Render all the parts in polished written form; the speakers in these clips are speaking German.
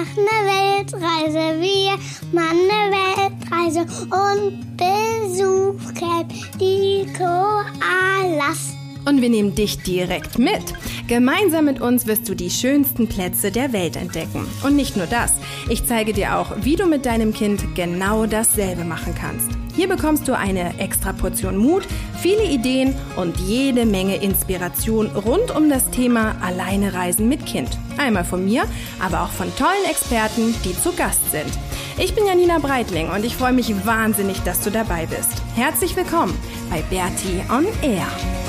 machen eine Weltreise. Wir machen eine Weltreise und besuchen die Koalas. Und wir nehmen dich direkt mit. Gemeinsam mit uns wirst du die schönsten Plätze der Welt entdecken. Und nicht nur das, ich zeige dir auch, wie du mit deinem Kind genau dasselbe machen kannst. Hier bekommst du eine extra Portion Mut, viele Ideen und jede Menge Inspiration rund um das Thema Alleine reisen mit Kind. Einmal von mir, aber auch von tollen Experten, die zu Gast sind. Ich bin Janina Breitling und ich freue mich wahnsinnig, dass du dabei bist. Herzlich willkommen bei Bertie on Air.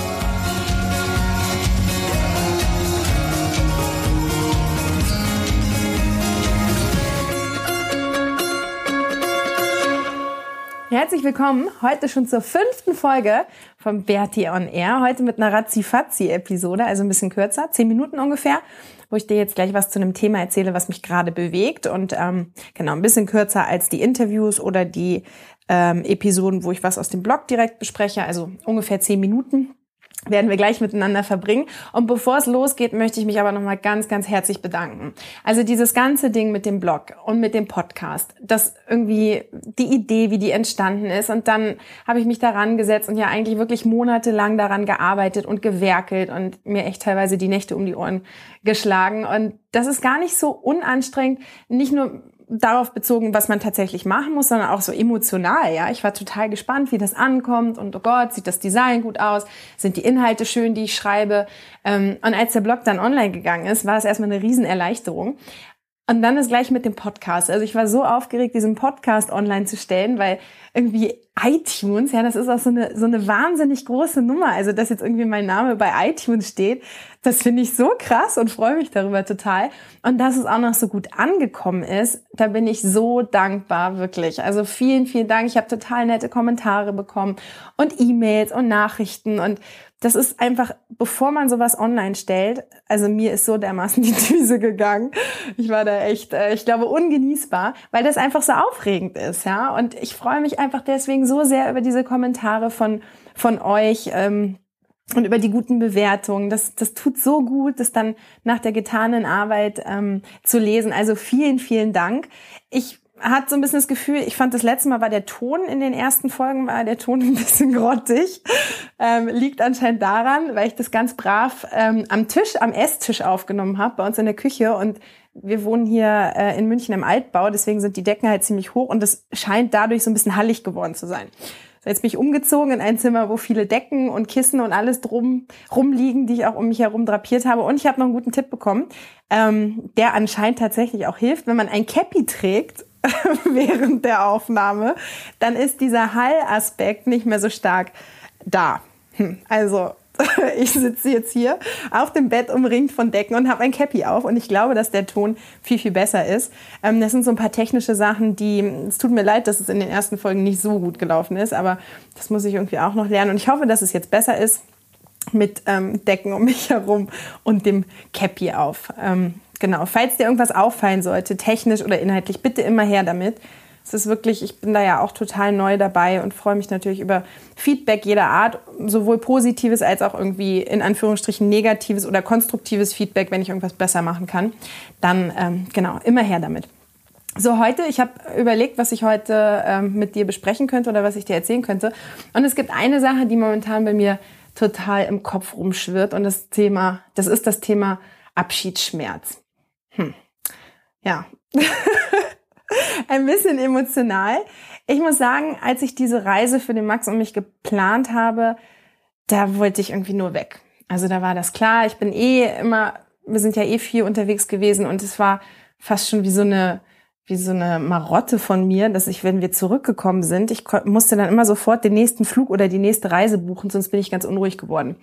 Herzlich willkommen, heute schon zur 5. Folge von Bertie on Air. Heute mit einer Ratzi-Fatzi-Episode, also ein bisschen kürzer, 10 Minuten ungefähr, wo ich dir jetzt gleich was zu einem Thema erzähle, was mich gerade bewegt. Und genau, ein bisschen kürzer als die Interviews oder die Episoden, wo ich was aus dem Blog direkt bespreche, also ungefähr 10 Minuten. Werden wir gleich miteinander verbringen. Und bevor es losgeht, möchte ich mich aber nochmal ganz, ganz herzlich bedanken. Also dieses ganze Ding mit dem Blog und mit dem Podcast, das irgendwie die Idee, wie die entstanden ist. Und dann habe ich mich daran gesetzt und ja eigentlich wirklich monatelang daran gearbeitet und gewerkelt und mir echt teilweise die Nächte um die Ohren geschlagen. Und das ist gar nicht so unanstrengend, nicht nur darauf bezogen, was man tatsächlich machen muss, sondern auch so emotional, ja. Ich war total gespannt, wie das ankommt und oh Gott, sieht das Design gut aus? Sind die Inhalte schön, die ich schreibe? Und als der Blog dann online gegangen ist, war es erstmal eine Riesenerleichterung. Und dann ist gleich mit dem Podcast. Also ich war so aufgeregt, diesen Podcast online zu stellen, weil irgendwie iTunes, ja, das ist auch so eine wahnsinnig große Nummer. Also, dass jetzt irgendwie mein Name bei iTunes steht, das finde ich so krass und freue mich darüber total. Und dass es auch noch so gut angekommen ist, da bin ich so dankbar, wirklich. Also vielen, vielen Dank. Ich habe total nette Kommentare bekommen und E-Mails und Nachrichten und das ist einfach, bevor man sowas online stellt, also mir ist so dermaßen die Düse gegangen. Ich war da echt, ich glaube, ungenießbar, weil das einfach so aufregend ist, ja. Und ich freue mich einfach deswegen so sehr über diese Kommentare von euch und über die guten Bewertungen. Das tut so gut, das dann nach der getanen Arbeit zu lesen. Also vielen, vielen Dank. Ich hatte so ein bisschen das Gefühl, ich fand das letzte Mal war der Ton in den ersten Folgen, war der Ton ein bisschen grottig. Liegt anscheinend daran, weil ich das ganz brav am Esstisch aufgenommen habe, bei uns in der Küche. Und wir wohnen hier in München im Altbau, deswegen sind die Decken halt ziemlich hoch und das scheint dadurch so ein bisschen hallig geworden zu sein. So, jetzt bin ich umgezogen in ein Zimmer, wo viele Decken und Kissen und alles rumliegen, die ich auch um mich herum drapiert habe. Und ich habe noch einen guten Tipp bekommen, der anscheinend tatsächlich auch hilft, wenn man ein Käppi trägt während der Aufnahme, dann ist dieser Hallaspekt nicht mehr so stark da. Also ich sitze jetzt hier auf dem Bett umringt von Decken und habe ein Käppi auf und ich glaube, dass der Ton viel, viel besser ist. Das sind so ein paar technische Sachen, es tut mir leid, dass es in den ersten Folgen nicht so gut gelaufen ist, aber das muss ich irgendwie auch noch lernen und ich hoffe, dass es jetzt besser ist mit Decken um mich herum und dem Käppi auf. Genau, falls dir irgendwas auffallen sollte, technisch oder inhaltlich, bitte immer her damit. Es ist wirklich, ich bin da ja auch total neu dabei und freue mich natürlich über Feedback jeder Art, sowohl positives als auch irgendwie in Anführungsstrichen negatives oder konstruktives Feedback, wenn ich irgendwas besser machen kann. Dann, genau, immer her damit. So, ich habe überlegt, was ich heute mit dir besprechen könnte oder was ich dir erzählen könnte. Und es gibt eine Sache, die momentan bei mir total im Kopf rumschwirrt und das ist das Thema Abschiedsschmerz. Ja, ein bisschen emotional. Ich muss sagen, als ich diese Reise für den Max und mich geplant habe, da wollte ich irgendwie nur weg. Also da war das klar, wir sind ja viel unterwegs gewesen und es war fast schon wie so eine Marotte von mir, dass wenn wir zurückgekommen sind, ich musste dann immer sofort den nächsten Flug oder die nächste Reise buchen, sonst bin ich ganz unruhig geworden.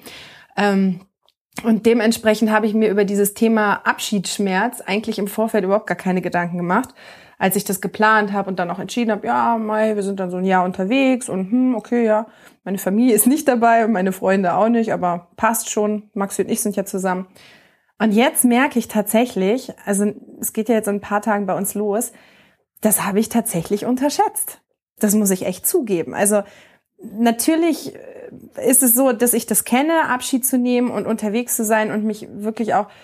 Und dementsprechend habe ich mir über dieses Thema Abschiedsschmerz eigentlich im Vorfeld überhaupt gar keine Gedanken gemacht. Als ich das geplant habe und dann auch entschieden habe, ja, wir sind dann so ein Jahr unterwegs und okay, ja, meine Familie ist nicht dabei und meine Freunde auch nicht, aber passt schon, Maxi und ich sind ja zusammen. Und jetzt merke ich tatsächlich, also es geht ja jetzt in ein paar Tagen bei uns los, das habe ich tatsächlich unterschätzt. Das muss ich echt zugeben. Also natürlich ist es so, dass ich das kenne, Abschied zu nehmen und unterwegs zu sein und mich wirklich auch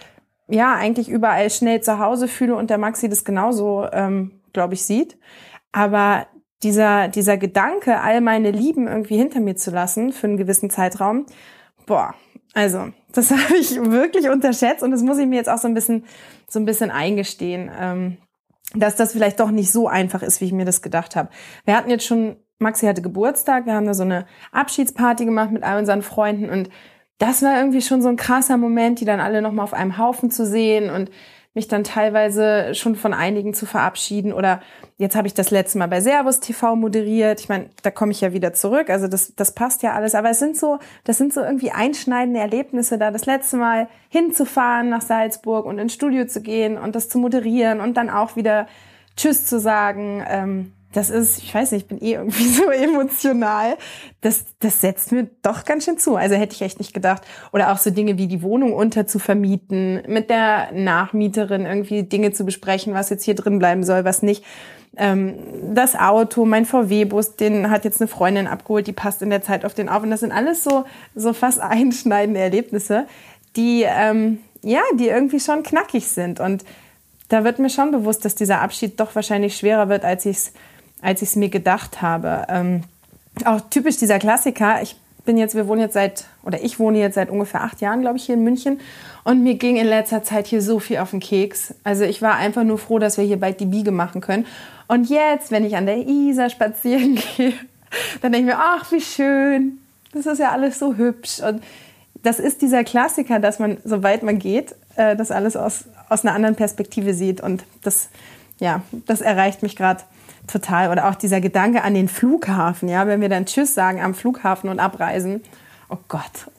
ja eigentlich überall schnell zu Hause fühle und der Maxi das genauso, glaube ich, sieht. Aber dieser Gedanke, all meine Lieben irgendwie hinter mir zu lassen für einen gewissen Zeitraum, also das habe ich wirklich unterschätzt und das muss ich mir jetzt auch so ein bisschen eingestehen, dass das vielleicht doch nicht so einfach ist, wie ich mir das gedacht habe. Wir hatten jetzt schon, Maxi hatte Geburtstag, wir haben da so eine Abschiedsparty gemacht mit all unseren Freunden und das war irgendwie schon so ein krasser Moment, die dann alle nochmal auf einem Haufen zu sehen und mich dann teilweise schon von einigen zu verabschieden. Oder jetzt habe ich das letzte Mal bei Servus TV moderiert. Ich meine, da komme ich ja wieder zurück. Also das passt ja alles. Aber das sind so irgendwie einschneidende Erlebnisse, da das letzte Mal hinzufahren nach Salzburg und ins Studio zu gehen und das zu moderieren und dann auch wieder Tschüss zu sagen. Das ist, ich weiß nicht, ich bin irgendwie so emotional. Das setzt mir doch ganz schön zu. Also hätte ich echt nicht gedacht. Oder auch so Dinge wie die Wohnung unterzuvermieten, mit der Nachmieterin irgendwie Dinge zu besprechen, was jetzt hier drin bleiben soll, was nicht. Das Auto, mein VW-Bus, den hat jetzt eine Freundin abgeholt, die passt in der Zeit auf den auf. Und das sind alles so fast einschneidende Erlebnisse, die irgendwie schon knackig sind. Und da wird mir schon bewusst, dass dieser Abschied doch wahrscheinlich schwerer wird, als ich es mir gedacht habe. Auch typisch dieser Klassiker. Ich wohne jetzt seit ungefähr 8 Jahren, glaube ich, hier in München. Und mir ging in letzter Zeit hier so viel auf den Keks. Also ich war einfach nur froh, dass wir hier bald die Biege machen können. Und jetzt, wenn ich an der Isar spazieren gehe, dann denke ich mir, ach, wie schön. Das ist ja alles so hübsch. Und das ist dieser Klassiker, dass man, soweit man geht, das alles aus einer anderen Perspektive sieht. Und das erreicht mich gerade total. Oder auch dieser Gedanke an den Flughafen, ja, wenn wir dann Tschüss sagen am Flughafen und abreisen. Oh Gott.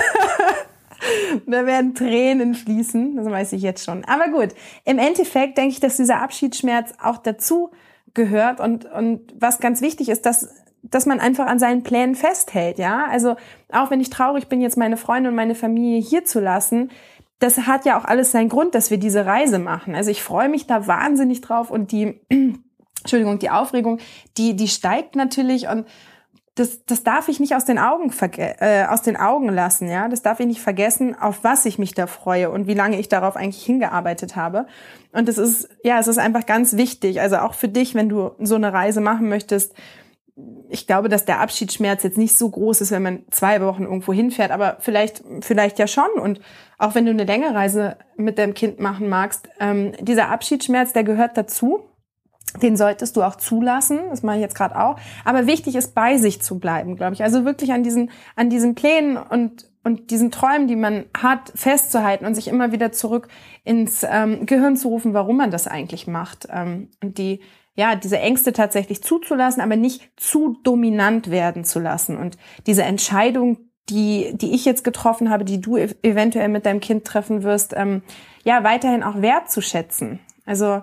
Da werden Tränen fließen, das weiß ich jetzt schon. Aber gut, im Endeffekt denke ich, dass dieser Abschiedsschmerz auch dazu gehört und was ganz wichtig ist, dass man einfach an seinen Plänen festhält, ja. Also auch wenn ich traurig bin, jetzt meine Freunde und meine Familie hier zu lassen, das hat ja auch alles seinen Grund, dass wir diese Reise machen. Also ich freue mich da wahnsinnig drauf und die Aufregung, die steigt natürlich und das darf ich nicht aus den Augen lassen, ja. Das darf ich nicht vergessen, auf was ich mich da freue und wie lange ich darauf eigentlich hingearbeitet habe. Und es ist einfach ganz wichtig. Also auch für dich, wenn du so eine Reise machen möchtest. Ich glaube, dass der Abschiedsschmerz jetzt nicht so groß ist, wenn man 2 Wochen irgendwo hinfährt, aber vielleicht ja schon. Und auch wenn du eine längere Reise mit deinem Kind machen magst, dieser Abschiedsschmerz, der gehört dazu. Den solltest du auch zulassen, das mache ich jetzt gerade auch. Aber wichtig ist, bei sich zu bleiben, glaube ich. Also wirklich an diesen Plänen und diesen Träumen, die man hat, festzuhalten und sich immer wieder zurück ins Gehirn zu rufen, warum man das eigentlich macht. Und diese Ängste tatsächlich zuzulassen, aber nicht zu dominant werden zu lassen. Und diese Entscheidung, die ich jetzt getroffen habe, die du eventuell mit deinem Kind treffen wirst, weiterhin auch wertzuschätzen. Also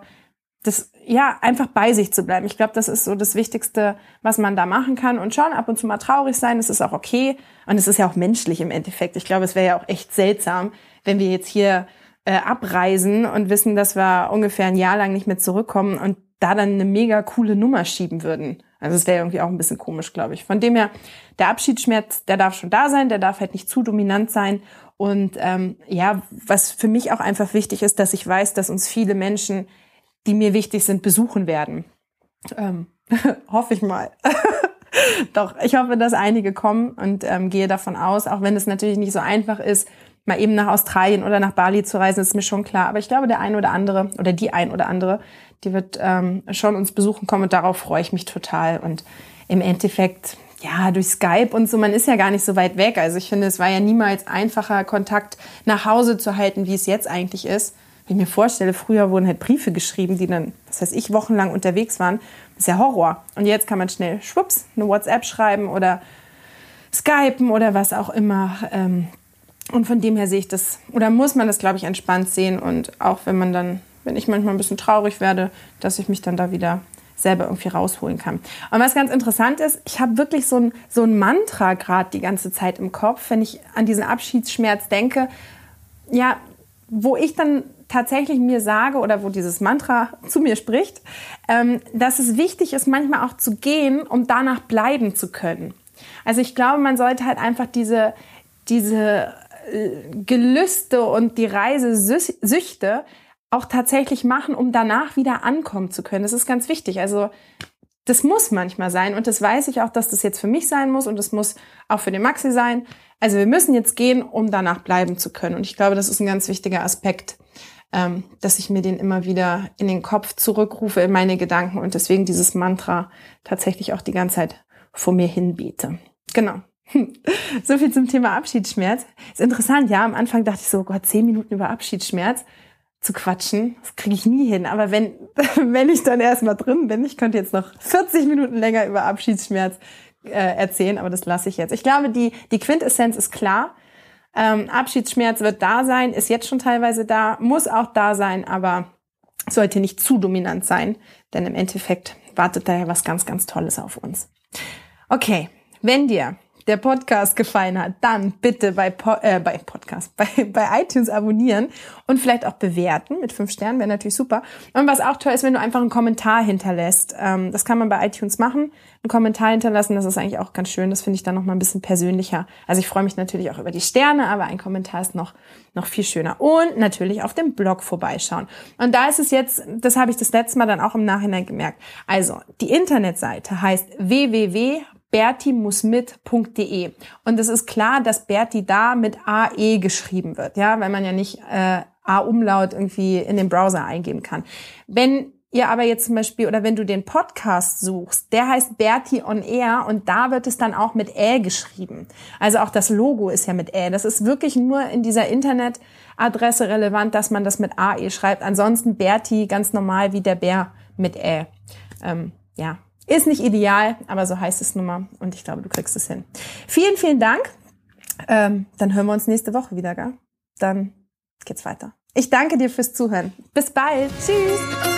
einfach bei sich zu bleiben. Ich glaube, das ist so das Wichtigste, was man da machen kann. Und schon ab und zu mal traurig sein, das ist auch okay. Und es ist ja auch menschlich im Endeffekt. Ich glaube, es wäre ja auch echt seltsam, wenn wir jetzt hier abreisen und wissen, dass wir ungefähr ein Jahr lang nicht mehr zurückkommen und da dann eine mega coole Nummer schieben würden. Also es wäre irgendwie auch ein bisschen komisch, glaube ich. Von dem her, der Abschiedsschmerz, der darf schon da sein, der darf halt nicht zu dominant sein. Und was für mich auch einfach wichtig ist, dass ich weiß, dass uns viele Menschen, die mir wichtig sind, besuchen werden. Hoffe ich mal. Doch, ich hoffe, dass einige kommen und gehe davon aus, auch wenn es natürlich nicht so einfach ist, mal eben nach Australien oder nach Bali zu reisen, ist mir schon klar. Aber ich glaube, der ein oder andere oder die ein oder andere, die wird schon uns besuchen kommen und darauf freue ich mich total. Und im Endeffekt, ja, durch Skype und so, man ist ja gar nicht so weit weg. Also ich finde, es war ja niemals einfacher, Kontakt nach Hause zu halten, wie es jetzt eigentlich ist. Wenn ich mir vorstelle, früher wurden halt Briefe geschrieben, die dann, wochenlang unterwegs waren. Das ist ja Horror. Und jetzt kann man schnell, schwupps, eine WhatsApp schreiben oder Skypen oder was auch immer. Und von dem her sehe ich das, oder muss man das, glaube ich, entspannt sehen. Und auch wenn ich manchmal ein bisschen traurig werde, dass ich mich dann da wieder selber irgendwie rausholen kann. Und was ganz interessant ist, ich habe wirklich so ein Mantra gerade die ganze Zeit im Kopf, wenn ich an diesen Abschiedsschmerz denke, ja, wo ich dann tatsächlich mir sage oder wo dieses Mantra zu mir spricht, dass es wichtig ist, manchmal auch zu gehen, um danach bleiben zu können. Also ich glaube, man sollte halt einfach diese Gelüste und die Reisesüchte auch tatsächlich machen, um danach wieder ankommen zu können. Das ist ganz wichtig. Also das muss manchmal sein und das weiß ich auch, dass das jetzt für mich sein muss und das muss auch für den Maxi sein. Also wir müssen jetzt gehen, um danach bleiben zu können. Und ich glaube, das ist ein ganz wichtiger Aspekt, dass ich mir den immer wieder in den Kopf zurückrufe, in meine Gedanken und deswegen dieses Mantra tatsächlich auch die ganze Zeit vor mir hinbete. Genau. So viel zum Thema Abschiedsschmerz. Ist interessant, ja, am Anfang dachte ich so, Gott, 10 Minuten über Abschiedsschmerz zu quatschen, das kriege ich nie hin. Aber wenn ich dann erstmal drin bin, ich könnte jetzt noch 40 Minuten länger über Abschiedsschmerz erzählen, aber das lasse ich jetzt. Ich glaube, die Quintessenz ist klar. Abschiedsschmerz wird da sein, ist jetzt schon teilweise da, muss auch da sein, aber sollte nicht zu dominant sein, denn im Endeffekt wartet da ja was ganz, ganz Tolles auf uns. Okay, wenn dir der Podcast gefallen hat, dann bitte bei iTunes abonnieren und vielleicht auch bewerten mit 5 Sternen, wäre natürlich super. Und was auch toll ist, wenn du einfach einen Kommentar hinterlässt. Das kann man bei iTunes machen, einen Kommentar hinterlassen, das ist eigentlich auch ganz schön, das finde ich dann noch mal ein bisschen persönlicher. Also ich freue mich natürlich auch über die Sterne, aber ein Kommentar ist noch viel schöner. Und natürlich auf dem Blog vorbeischauen. Und da ist es jetzt, das habe ich das letzte Mal dann auch im Nachhinein gemerkt. Also, die Internetseite heißt www.bertimussmit.de und es ist klar, dass Berti da mit AE geschrieben wird, ja, weil man ja nicht A-Umlaut irgendwie in den Browser eingeben kann. Wenn ihr aber jetzt zum Beispiel, oder wenn du den Podcast suchst, der heißt Berti on Air und da wird es dann auch mit Ä geschrieben. Also auch das Logo ist ja mit Ä. Das ist wirklich nur in dieser Internetadresse relevant, dass man das mit AE schreibt. Ansonsten Berti ganz normal wie der Bär mit Ä. Ja. Ist nicht ideal, aber so heißt es nun mal. Und ich glaube, du kriegst es hin. Vielen, vielen Dank. Dann hören wir uns nächste Woche wieder, gell? Dann geht's weiter. Ich danke dir fürs Zuhören. Bis bald. Tschüss.